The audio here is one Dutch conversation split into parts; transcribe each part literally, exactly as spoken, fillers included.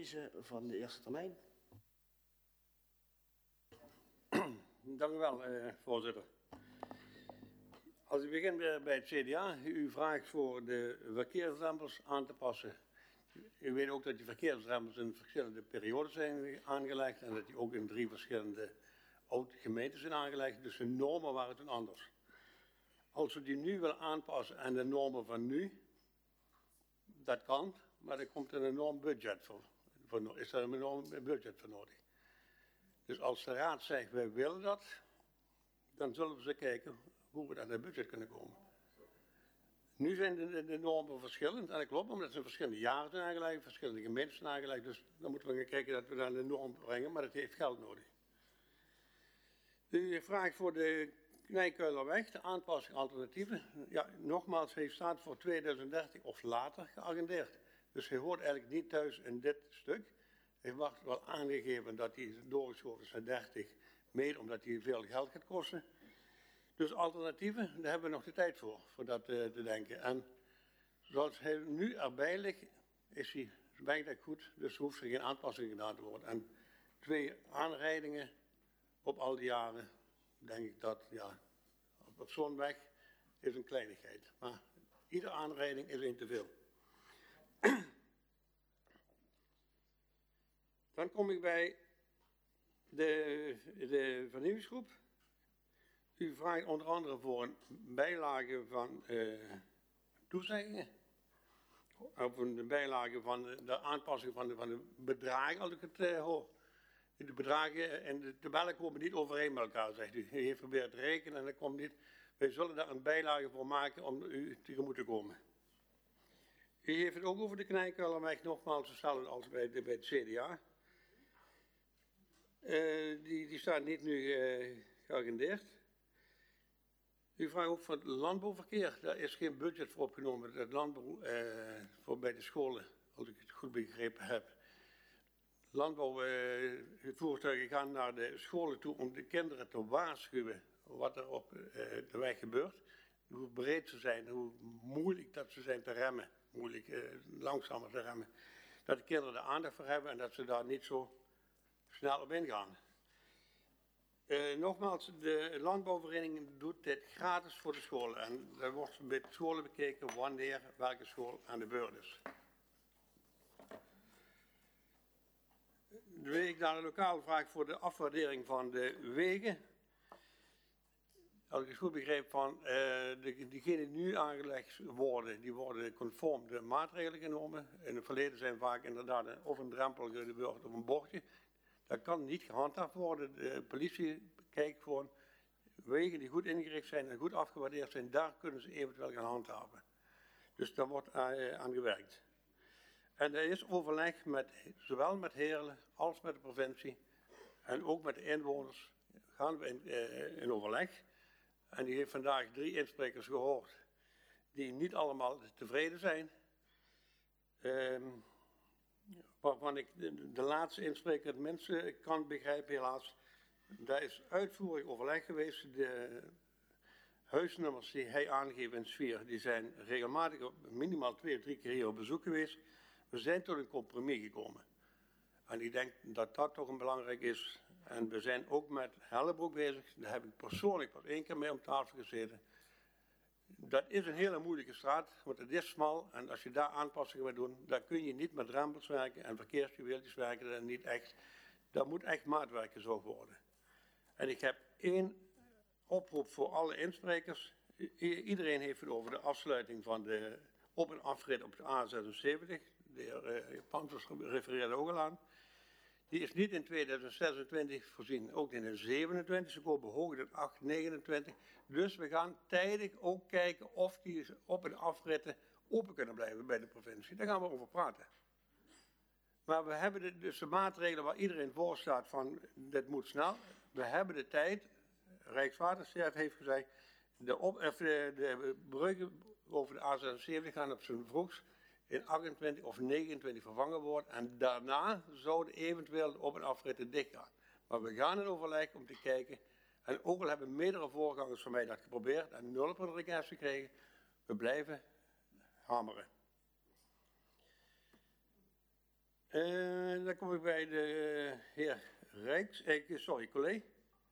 Cornelissen van de eerste termijn. Dank u wel, eh, voorzitter. Als ik begin weer bij het C D A, u vraagt voor de verkeersdrempels aan te passen. U weet ook dat die verkeersdrempels in verschillende periodes zijn aangelegd en dat die ook in drie verschillende gemeenten zijn aangelegd. Dus de normen waren toen anders. Als we die nu willen aanpassen aan de normen van nu, dat kan, maar er komt een enorm budget voor. voor is er een enorm budget voor nodig. Dus als de raad zegt, wij willen dat, dan zullen we eens kijken hoe we aan het budget kunnen komen. Nu zijn de, de normen verschillend, en dat klopt, omdat ze in verschillende jaren zijn aangelegd, verschillende gemeenten zijn aangelegd, dus dan moeten we gaan kijken dat we daar de norm brengen, maar dat heeft geld nodig. U vraagt voor de Knijkuilerweg, de aanpassing alternatieven. Ja, nogmaals, hij staat voor tweeduizend dertig of later geagendeerd. Dus hij hoort eigenlijk niet thuis in dit stuk. Hij wordt wel aangegeven dat hij doorgeschoven is naar dertig, mede omdat hij veel geld gaat kosten. Dus alternatieven, daar hebben we nog de tijd voor, voor dat uh, te denken. En zoals hij nu erbij ligt, is hij werkelijk goed, dus hoeft er geen aanpassing gedaan te worden. En twee aanrijdingen op al die jaren, denk ik dat, ja, op zo'n weg is een kleinigheid. Maar iedere aanrijding is één te veel. Dan kom ik bij de, de vernieuwingsgroep. U vraagt onder andere voor een bijlage van uh, toezeggingen. Of een bijlage van de, de aanpassing van de, van de bedragen, als ik het uh, hoor. De bedragen en de tabellen komen niet overeen met elkaar, zegt u. U heeft geprobeerd te rekenen en dat komt niet. Wij zullen daar een bijlage voor maken om u tegemoet te komen. U heeft het ook over de Knijkuilerweg, nogmaals hetzelfde als bij, de, bij het C D A. Uh, die, die staat niet nu uh, geagendeerd. U vraagt ook voor het landbouwverkeer. Daar is geen budget voor opgenomen. Het landbouw uh, voor bij de scholen, als ik het goed begrepen heb. Landbouwvoertuigen uh, gaan naar de scholen toe om de kinderen te waarschuwen wat er op uh, de weg gebeurt. Hoe breed ze zijn, hoe moeilijk dat ze zijn te remmen. Moeilijk, uh, langzamer te remmen. Dat de kinderen er aandacht voor hebben en dat ze daar niet zo snel op ingaan. Uh, nogmaals, de landbouwvereniging doet dit gratis voor de scholen. En er wordt met scholen bekeken wanneer welke school aan de beurt is. Dan wil ik naar de lokale vraag voor de afwaardering van de wegen. Als ik het goed begreep van uh, de, diegenen die nu aangelegd worden, die worden conform de maatregelen genomen. In het verleden zijn vaak inderdaad een, of een drempel gebeurd of een bordje. Dat kan niet gehandhaafd worden. De politie kijkt gewoon wegen die goed ingericht zijn en goed afgewaardeerd zijn, daar kunnen ze eventueel gaan handhaven. Dus daar wordt uh, aan gewerkt. En er is overleg met, zowel met Heerlen als met de provincie en ook met de inwoners gaan we in, uh, in overleg. En die heeft vandaag drie insprekers gehoord die niet allemaal tevreden zijn. Um, waarvan ik de, de laatste inspreker het minste kan begrijpen helaas. Daar is uitvoerig overleg geweest. De huisnummers die hij aangeeft in sfeer, die zijn regelmatig op minimaal twee of drie keer hier op bezoek geweest. We zijn tot een compromis gekomen. En ik denk dat dat toch een belangrijk is. En we zijn ook met Hellebroek bezig. Daar heb ik persoonlijk pas één keer mee om tafel gezeten. Dat is een hele moeilijke straat, want het is smal. En als je daar aanpassingen wil doen, dan kun je niet met drempels werken en verkeersjuweeltjes werken. Dat, niet echt, dat moet echt maatwerk gezocht worden. En ik heb één oproep voor alle insprekers. I iedereen heeft het over de afsluiting van de op- en afrit op de A zesenzeventig. De heer uh, Panthers refereerde ook al aan. Die is niet in tweeduizend zesentwintig voorzien, ook in tweeduizend zevenentwintig. Ze komen hoger dan acht negenentwintig. Dus we gaan tijdig ook kijken of die op- en afritten open kunnen blijven bij de provincie. Daar gaan we over praten. Maar we hebben de, dus de maatregelen waar iedereen voor staat van dit moet snel. We hebben de tijd. Rijkswaterstaat heeft gezegd, de, op, de, de bruggen over de A zesenzeventig gaan op zijn vroegst in achtentwintig of negenentwintig vervangen worden. En daarna zouden eventueel de op- en afritten dichtgaan. Maar we gaan in overleg om te kijken. En ook al hebben meerdere voorgangers van mij dat geprobeerd en nul op een request gekregen. We blijven hameren. Uh, dan kom ik bij de heer Rijks, eh, sorry, collega.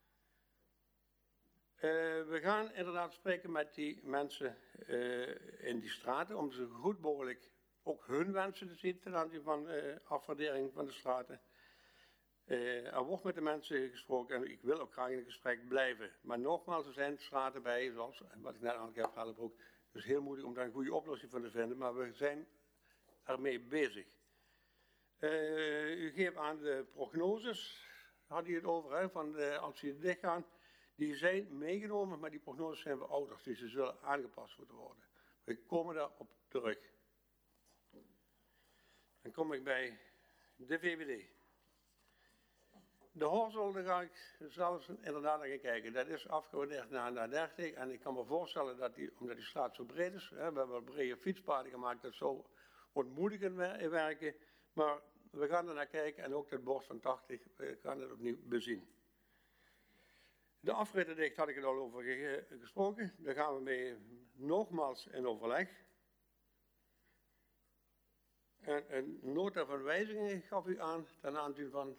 Uh, we gaan inderdaad spreken met die mensen uh, in die straten om zo goed mogelijk ook hun wensen te zien ten aanzien van uh, afwaardering van de straten. Uh, er wordt met de mensen gesproken en ik wil ook graag in het gesprek blijven. Maar nogmaals, er zijn straten bij, zoals wat ik net aan heb gehad, ook. Het is heel moeilijk om daar een goede oplossing voor te vinden, maar we zijn ermee bezig. Uh, u geeft aan de prognoses, had u het over, hè, van de, als die dicht gaan. Die zijn meegenomen, maar die prognoses zijn verouderd, dus ze zullen aangepast moeten worden. We komen daarop terug. Dan kom ik bij de V V D. De Horsel, daar ga ik zelfs inderdaad naar gaan kijken. Dat is afgewaardeerd naar, naar dertig. En ik kan me voorstellen dat die, omdat die straat zo breed is, hè, we hebben brede fietspaden gemaakt, dat zou ontmoedigend werken. Maar we gaan er naar kijken en ook dat bord van tachtig, we gaan het opnieuw bezien. De afrittendicht had ik het al over ge gesproken. Daar gaan we mee nogmaals in overleg. En een nota van wijzigingen gaf u aan ten aanzien van.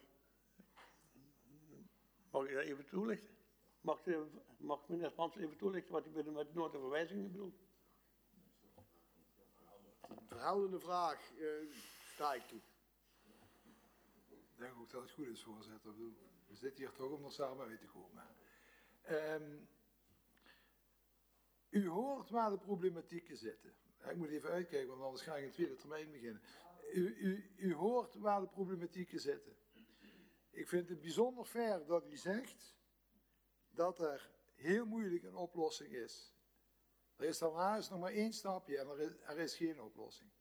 Mag ik dat even toelichten? Mag, de, mag meneer Spans even toelichten wat u met de nota van wijzigingen bedoelt? Verheldende vraag, uh, sta ik toe. Ik denk ook dat het goed is, voorzitter. We zitten hier toch om er samen uit te komen. Um, u hoort waar de problematieken zitten. Ik moet even uitkijken, want anders ga ik in de tweede termijn beginnen. U, u, u hoort waar de problematieken zitten. Ik vind het bijzonder fair dat u zegt dat er heel moeilijk een oplossing is. Er is daarnaast nog maar één stapje en er is, er is geen oplossing.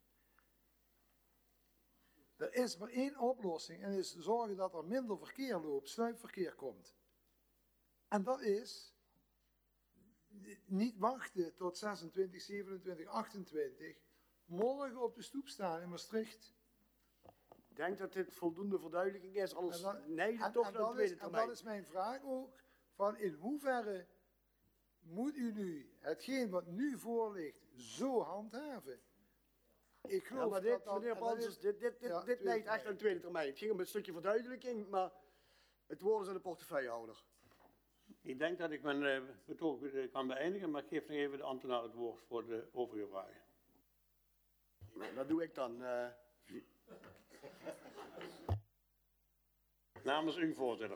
Er is maar één oplossing en is zorgen dat er minder verkeer loopt, sluipverkeer komt. En dat is niet wachten tot zesentwintig, zevenentwintig, achtentwintig, morgen op de stoep staan in Maastricht. Ik denk dat dit voldoende verduidelijking is, anders neig je toch naar de tweede termijn. En dat is mijn vraag ook, van in hoeverre moet u nu hetgeen wat nu voor ligt zo handhaven? Ik geloof ja, maar dit, dat dat, meneer Brandsens, dit, dit, dit, ja, dit neigt echt aan de tweede termijn. Het ging om een stukje verduidelijking, maar het woord is aan de portefeuillehouder. Ik denk dat ik mijn uh, betoog uh, kan beëindigen, maar ik geef nog even de ambtenaar het woord voor de overige vragen. Nou, dat doe ik dan. Uh... Namens u, voorzitter.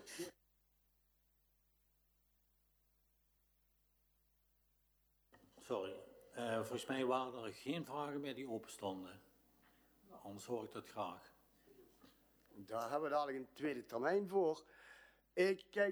Sorry, uh, volgens mij waren er geen vragen meer die openstonden. Anders hoor ik dat graag. Daar hebben we dadelijk een tweede termijn voor. Ik kijk